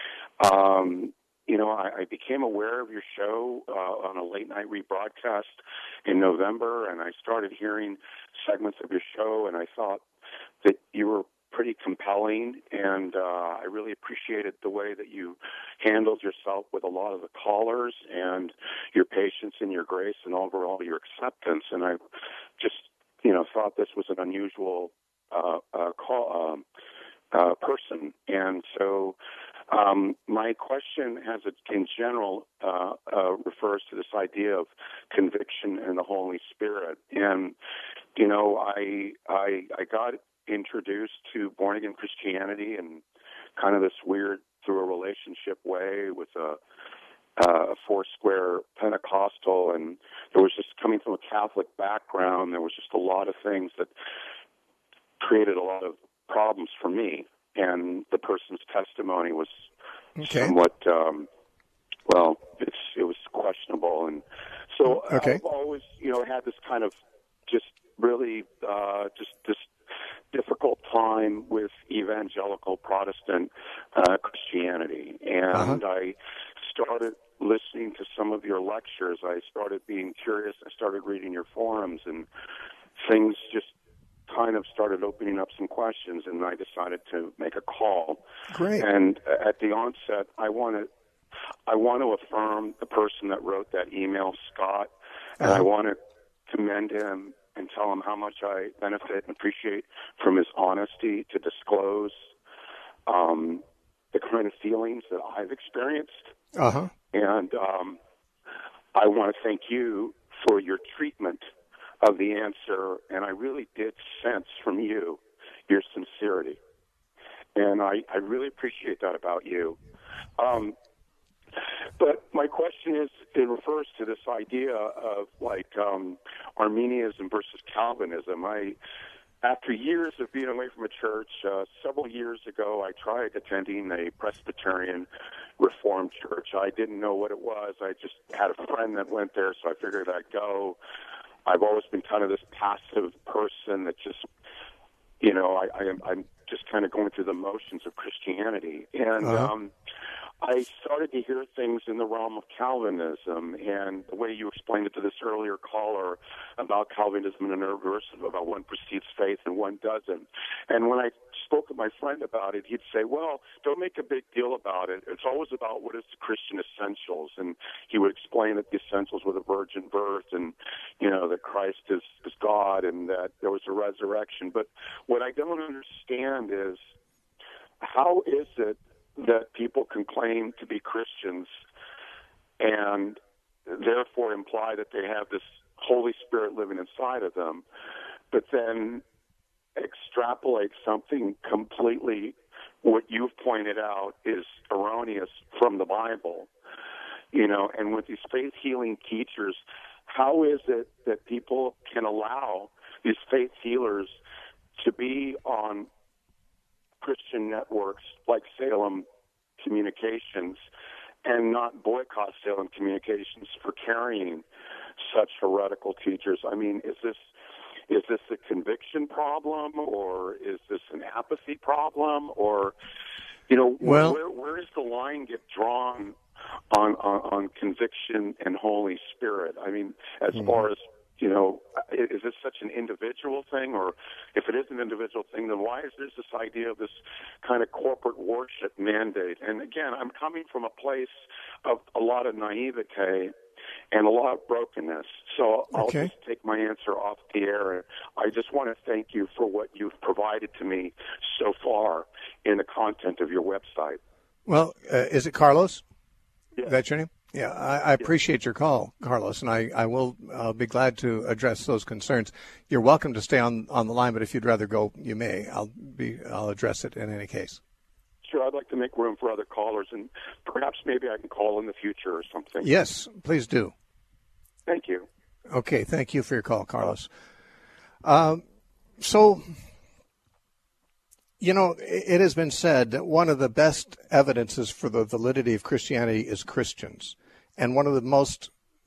Um, You know, I, I became aware of your show uh, on a late-night rebroadcast in November, and I started hearing segments of your show, and I thought that you were pretty compelling, and uh, I really appreciated the way that you handled yourself with a lot of the callers and your patience and your grace and overall your acceptance. And I just, you know, thought this was an unusual uh, uh, call, um, uh, person. And so... Um, my question, as it in general, uh, uh, refers to this idea of conviction and the Holy Spirit. And you know, I I, I got introduced to born again Christianity in kind of this weird, through a relationship way, with a, a Foursquare Pentecostal, and there was just coming from a Catholic background. There was just a lot of things that created a lot of problems for me. And the person's testimony was okay. somewhat, um, well, it's, it was questionable. And so okay. I've always, you know, had this kind of just really uh, just this difficult time with evangelical Protestant uh, Christianity. And uh-huh. I started listening to some of your lectures. I started being curious. I started reading your forums, and things just kind of started opening up some questions, and I decided to make a call. Great. And at the onset, I want to I want to affirm the person that wrote that email, Scott, and uh-huh. I want to commend him and tell him how much I benefit and appreciate from his honesty to disclose um, the kind of feelings that I've experienced. Uh-huh. And um, I want to thank you for your treatment of the answer, and I really did sense from you your sincerity. And I, I really appreciate that about you. Um, but my question is, it refers to this idea of, like, um, Arminianism versus Calvinism. I, after years of being away from a church, uh, several years ago, I tried attending a Presbyterian Reformed church. I didn't know what it was. I just had a friend that went there, so I figured I'd go. I've always been kind of this passive person that just, you know, I, I, I'm just kind of going through the motions of Christianity. And uh-huh. um, I started to hear things in the realm of Calvinism, and the way you explained it to this earlier caller about Calvinism and reverse, about one precedes faith and one doesn't. And when I spoke with my friend about it, he'd say, well, don't make a big deal about it. It's always about what is the Christian essentials. And he would explain that the essentials were the virgin birth, and, you know, that Christ is, is God, and that there was a resurrection. But what I don't understand is how is it that people can claim to be Christians and therefore imply that they have this Holy Spirit living inside of them, but then extrapolate something completely, what you've pointed out is erroneous from the Bible? You know, and with these faith healing teachers, how is it that people can allow these faith healers to be on Christian networks like Salem Communications and not boycott Salem Communications for carrying such heretical teachers? I mean, is this is this a conviction problem, or is this an apathy problem, or, you know, well, where, where does the line get drawn on, on, on conviction and Holy Spirit? I mean, as mm-hmm. far as, you know, is this such an individual thing? Or if it is an individual thing, then why is there this idea of this kind of corporate worship mandate? And again, I'm coming from a place of a lot of naivete and a lot of brokenness. So I'll okay. just take my answer off the air. And I just want to thank you for what you've provided to me so far in the content of your website. Well, uh, is it Carlos? Yeah. Is that your name? Yeah, I, I appreciate your call, Carlos, and I, I will I'll be glad to address those concerns. You're welcome to stay on, on the line, but if you'd rather go, you may. I'll be I'll address it in any case. Sure, I'd like to make room for other callers, and perhaps maybe I can call in the future or something. Yes, please do. Thank you. Okay, thank you for your call, Carlos. Um, so, you know, it has been said that one of the best evidences for the validity of Christianity is Christians. And one of the most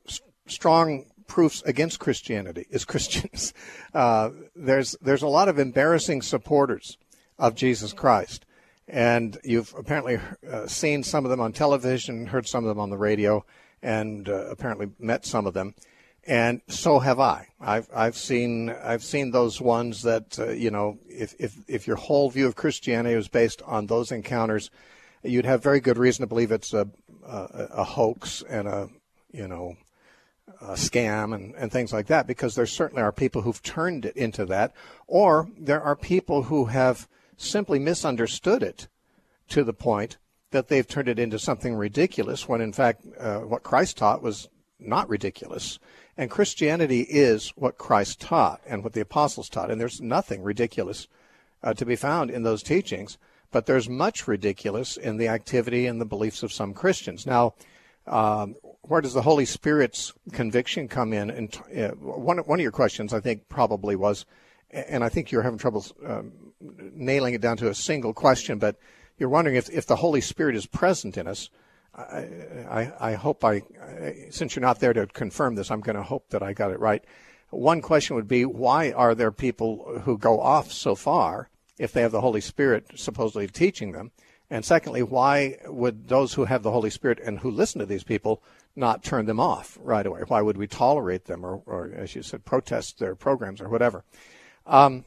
strong proofs against Christianity is Christians. Uh, there's there's a lot of embarrassing supporters of Jesus Christ. And you've apparently uh, seen some of them on television, heard some of them on the radio, and uh, apparently met some of them. And so have I. I've I've seen I've seen those ones that uh, you know, if if if your whole view of Christianity was based on those encounters, you'd have very good reason to believe it's a a, a hoax and a you know a scam and, and things like that, because there certainly are people who've turned it into that, or there are people who have simply misunderstood it to the point that they've turned it into something ridiculous, when in fact uh, what Christ taught was not ridiculous. And Christianity is what Christ taught and what the apostles taught, and there's nothing ridiculous uh, to be found in those teachings, but there's much ridiculous in the activity and the beliefs of some Christians. Now, um, where does the Holy Spirit's conviction come in? And uh, one, one of your questions, I think, probably was, and I think you're having trouble um, nailing it down to a single question, but you're wondering if, if the Holy Spirit is present in us. I, I, I hope I, since you're not there to confirm this, I'm going to hope that I got it right. One question would be, why are there people who go off so far if they have the Holy Spirit supposedly teaching them? And secondly, why would those who have the Holy Spirit and who listen to these people not turn them off right away? Why would we tolerate them or, or as you said, protest their programs or whatever? Um,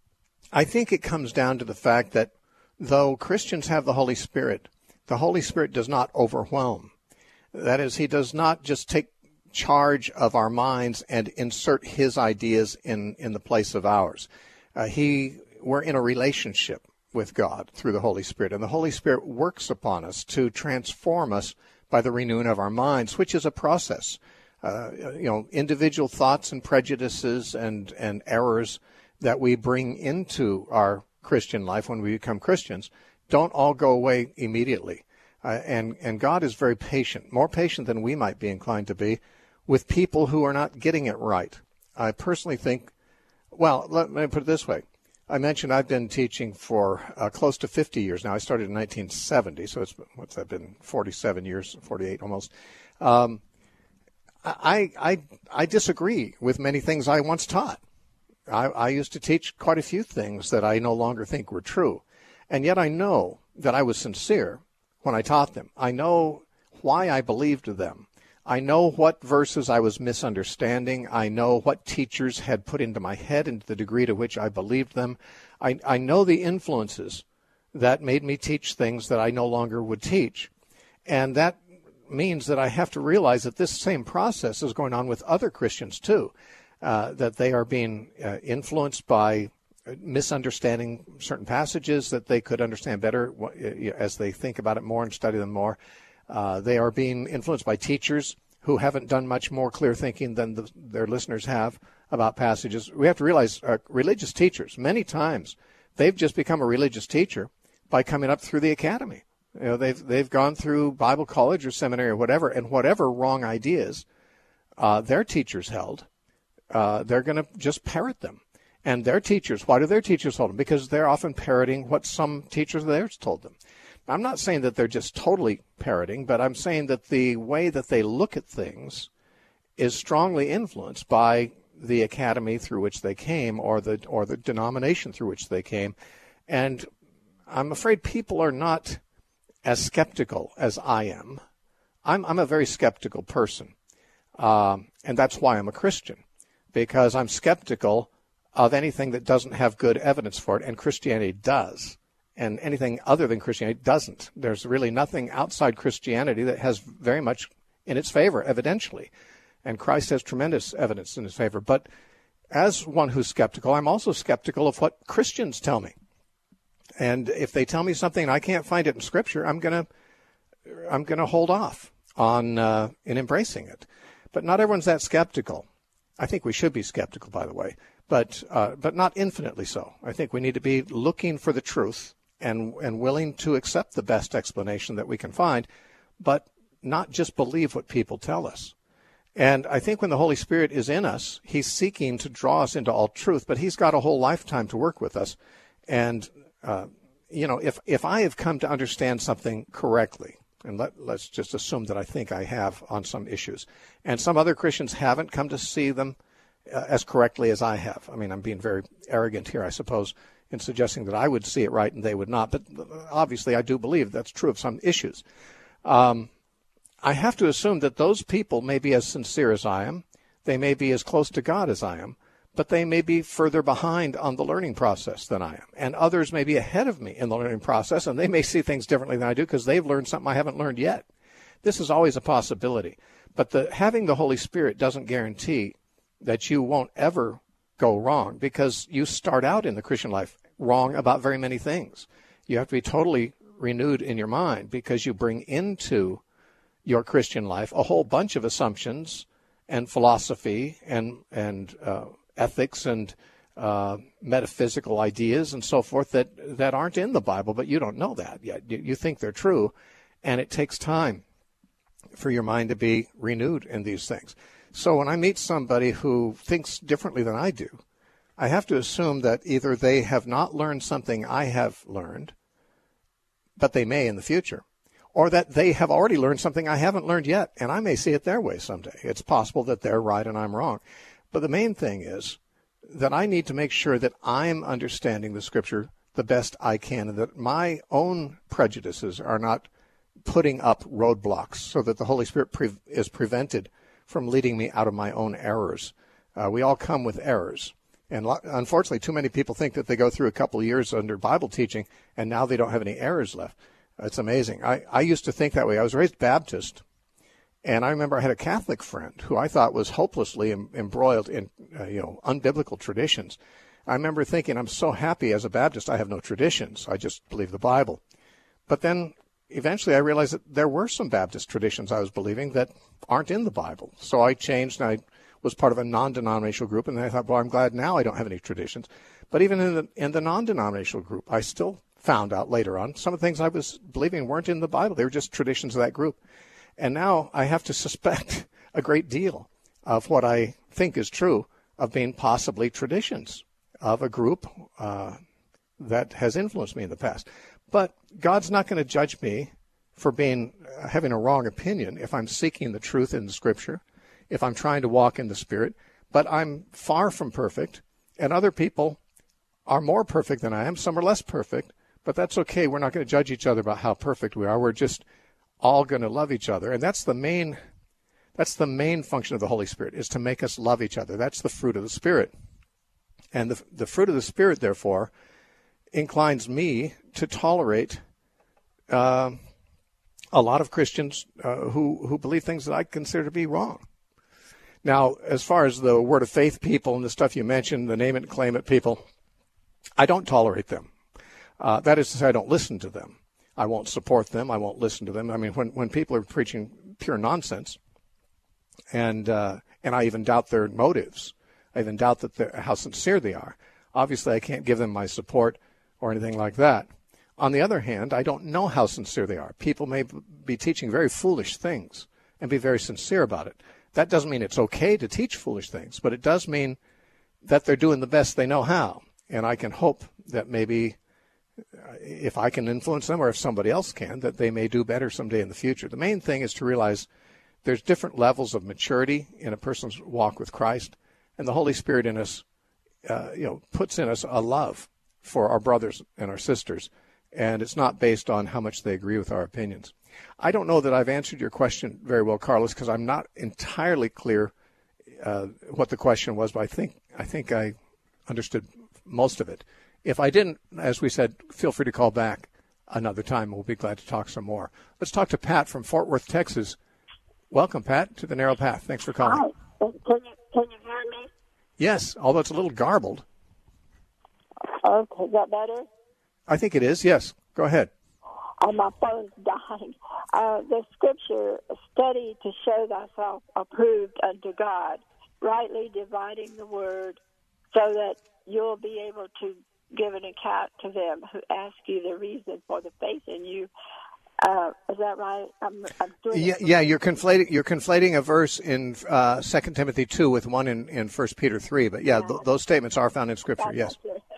I think it comes down to the fact that though Christians have the Holy Spirit, the Holy Spirit does not overwhelm. That is, he does not just take charge of our minds and insert his ideas in, in the place of ours. Uh, he, we're in a relationship with God through the Holy Spirit, and the Holy Spirit works upon us to transform us by the renewing of our minds, which is a process. Uh, you know, individual thoughts and prejudices and, and errors that we bring into our Christian life when we become Christians don't all go away immediately. Uh, and, and God is very patient, more patient than we might be inclined to be, with people who are not getting it right. I personally think, well, let me put it this way. I mentioned I've been teaching for uh, close to fifty years now. I started in nineteen seventy, so it's, what's that been, forty-seven years, forty-eight almost. Um, I, I, I disagree with many things I once taught. I, I used to teach quite a few things that I no longer think were true. And yet I know that I was sincere when I taught them. I know why I believed them. I know what verses I was misunderstanding. I know what teachers had put into my head and the degree to which I believed them. I, I know the influences that made me teach things that I no longer would teach. And that means that I have to realize that this same process is going on with other Christians too, uh, that they are being uh, influenced by misunderstanding certain passages that they could understand better as they think about it more and study them more. Uh, they are being influenced by teachers who haven't done much more clear thinking than the, their listeners have about passages. We have to realize uh, religious teachers, many times, they've just become a religious teacher by coming up through the academy. You know, they've they've gone through Bible college or seminary or whatever, and whatever wrong ideas uh, their teachers held, uh, they're going to just parrot them. And their teachers, why do their teachers hold them? Because they're often parroting what some teachers of theirs told them. I'm not saying that they're just totally parroting, but I'm saying that the way that they look at things is strongly influenced by the academy through which they came, or the or the denomination through which they came. And I'm afraid people are not as skeptical as I am. I'm, I'm a very skeptical person, um, and that's why I'm a Christian, because I'm skeptical of anything that doesn't have good evidence for it, and Christianity does. And anything other than Christianity doesn't. There's really nothing outside Christianity that has very much in its favor, evidentially. And Christ has tremendous evidence in his favor. But as one who's skeptical, I'm also skeptical of what Christians tell me. And if they tell me something and I can't find it in Scripture, I'm going to I'm going to hold off on uh, in embracing it. But not everyone's that skeptical. I think we should be skeptical, by the way, but uh, but not infinitely so. I think we need to be looking for the truth and and willing to accept the best explanation that we can find, but not just believe what people tell us. And I think when the Holy Spirit is in us, he's seeking to draw us into all truth, but he's got a whole lifetime to work with us. And, uh, you know, if, if I have come to understand something correctly, and let, let's just assume that I think I have on some issues, and some other Christians haven't come to see them uh, as correctly as I have. I mean, I'm being very arrogant here, I suppose, in suggesting that I would see it right and they would not. But obviously I do believe that's true of some issues. Um, I have to assume that those people may be as sincere as I am. They may be as close to God as I am, but they may be further behind on the learning process than I am. And others may be ahead of me in the learning process, and they may see things differently than I do because they've learned something I haven't learned yet. This is always a possibility. But the, having the Holy Spirit doesn't guarantee that you won't ever go wrong, because you start out in the Christian life wrong about very many things. You have to be totally renewed in your mind because you bring into your Christian life a whole bunch of assumptions and philosophy and and uh, ethics and uh, metaphysical ideas and so forth that, that aren't in the Bible, but you don't know that yet. You, you think they're true, and it takes time for your mind to be renewed in these things. So when I meet somebody who thinks differently than I do, I have to assume that either they have not learned something I have learned, but they may in the future, or that they have already learned something I haven't learned yet, and I may see it their way someday. It's possible that they're right and I'm wrong. But the main thing is that I need to make sure that I'm understanding the Scripture the best I can, and that my own prejudices are not putting up roadblocks so that the Holy Spirit pre- is prevented from leading me out of my own errors. Uh, we all come with errors. And lo- unfortunately, too many people think that they go through a couple of years under Bible teaching, and now they don't have any errors left. It's amazing. I, I used to think that way. I was raised Baptist, and I remember I had a Catholic friend who I thought was hopelessly em- embroiled in uh, you know, unbiblical traditions. I remember thinking, I'm so happy as a Baptist I have no traditions. I just believe the Bible. But then eventually I realized that there were some Baptist traditions I was believing that aren't in the Bible. So I changed, and I was part of a non-denominational group, and I thought, well, I'm glad now I don't have any traditions. But even in the, in the non-denominational group, I still found out later on some of the things I was believing weren't in the Bible. They were just traditions of that group. And now I have to suspect a great deal of what I think is true of being possibly traditions of a group uh, that has influenced me in the past. But God's not going to judge me for being uh, having a wrong opinion if I'm seeking the truth in the Scripture, if I'm trying to walk in the Spirit. But I'm far from perfect, and other people are more perfect than I am. Some are less perfect. But that's okay. We're not going to judge each other about how perfect we are. We're just all going to love each other. And that's the main that's the main function of the Holy Spirit, is to make us love each other. That's the fruit of the Spirit. And the, the fruit of the Spirit, therefore, inclines me to tolerate uh, a lot of Christians uh, who, who believe things that I consider to be wrong. Now, as far as the Word of Faith people and the stuff you mentioned, the name it and claim it people, I don't tolerate them. Uh, that is to say, I don't listen to them. I won't support them. I won't listen to them. I mean, when, when people are preaching pure nonsense, and uh, and I even doubt their motives, I even doubt that how sincere they are, obviously I can't give them my support or anything like that. On the other hand, I don't know how sincere they are. People may be teaching very foolish things and be very sincere about it. That doesn't mean it's okay to teach foolish things, but it does mean that they're doing the best they know how. And I can hope that maybe if I can influence them or if somebody else can, that they may do better someday in the future. The main thing is to realize there's different levels of maturity in a person's walk with Christ, and the Holy Spirit in us, uh, you know, puts in us a love for our brothers and our sisters, and it's not based on how much they agree with our opinions. I don't know that I've answered your question very well, Carlos, because I'm not entirely clear uh, what the question was, but I think I think I understood most of it. If I didn't, as we said, feel free to call back another time. We'll be glad to talk some more. Let's talk to Pat from Fort Worth, Texas. Welcome, Pat, to the Narrow Path. Thanks for calling. Hi. Can you, can you hear me? Yes, although it's a little garbled. Okay, is that better? I think it is, yes. Go ahead. Oh, my phone's dying. Uh, the scripture, study to show thyself approved unto God, rightly dividing the word, so that you'll be able to give an account to them who ask you the reason for the faith in you. Uh, is that right? I'm, I'm doing yeah, yeah. You're conflating. You're conflating a verse in uh, Second Timothy two with one in, in First Peter three. But yeah, th- those statements are found in Scripture. Yes.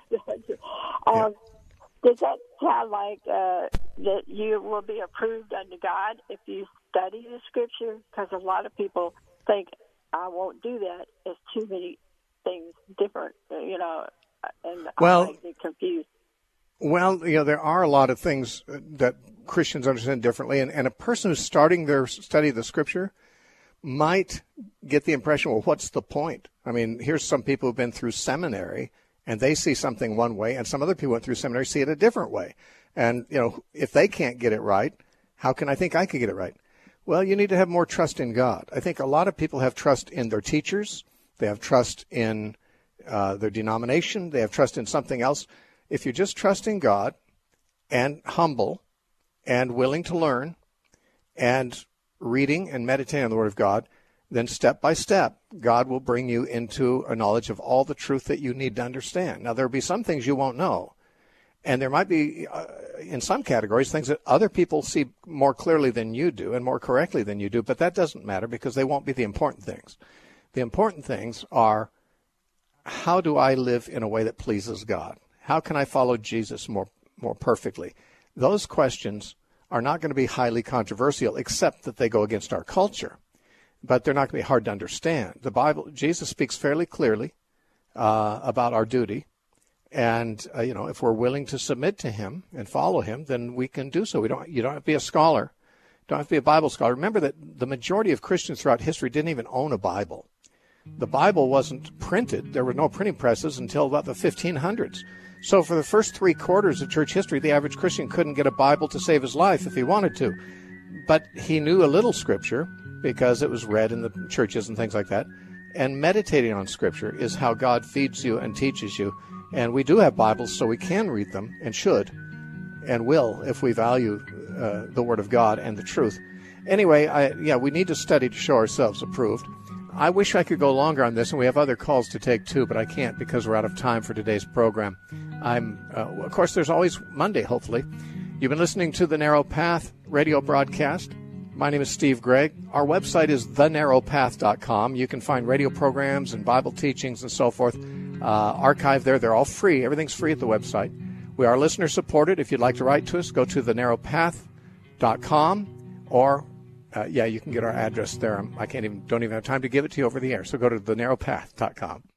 um, yeah. Does that sound like uh, that you will be approved unto God if you study the Scripture? Because a lot of people think I won't do that. It's too many things different, you know, and well, I get confused. Well, you know, there are a lot of things that Christians understand differently, and, and a person who's starting their study of the Scripture might get the impression, well, what's the point? I mean, here's some people who've been through seminary, and they see something one way, and some other people went through seminary see it a different way. And, you know, if they can't get it right, how can I think I could get it right? Well, you need to have more trust in God. I think a lot of people have trust in their teachers. They have trust in uh, their denomination. They have trust in something else. If you're just trusting God and humble and willing to learn and reading and meditating on the Word of God, then step by step, God will bring you into a knowledge of all the truth that you need to understand. Now, there will be some things you won't know, and there might be, uh, in some categories, things that other people see more clearly than you do and more correctly than you do, but that doesn't matter because they won't be the important things. The important things are, how do I live in a way that pleases God? How can I follow Jesus more more perfectly? Those questions are not going to be highly controversial, except that they go against our culture. But they're not going to be hard to understand. The Bible, Jesus speaks fairly clearly uh, about our duty. And, uh, you know, if we're willing to submit to him and follow him, then we can do so. We don't. You don't have to be a scholar. You don't have to be a Bible scholar. Remember that the majority of Christians throughout history didn't even own a Bible. The Bible wasn't printed. There were no printing presses until about the fifteen hundreds. So for the first three quarters of church history, the average Christian couldn't get a Bible to save his life if he wanted to. But he knew a little Scripture because it was read in the churches and things like that. And meditating on Scripture is how God feeds you and teaches you. And we do have Bibles, so we can read them and should and will if we value uh, the Word of God and the truth. Anyway, I, yeah, we need to study to show ourselves approved. I wish I could go longer on this, and we have other calls to take too, but I can't because we're out of time for today's program. I'm, uh, of course, there's always Monday, hopefully. You've been listening to the Narrow Path radio broadcast. My name is Steve Gregg. Our website is the narrow path dot com. You can find radio programs and Bible teachings and so forth uh, archived there. They're all free. Everything's free at the website. We are listener supported. If you'd like to write to us, go to the narrow path dot com or Uh, yeah, you can get our address there. I can't even, don't even have time to give it to you over the air. So go to the narrow path dot com.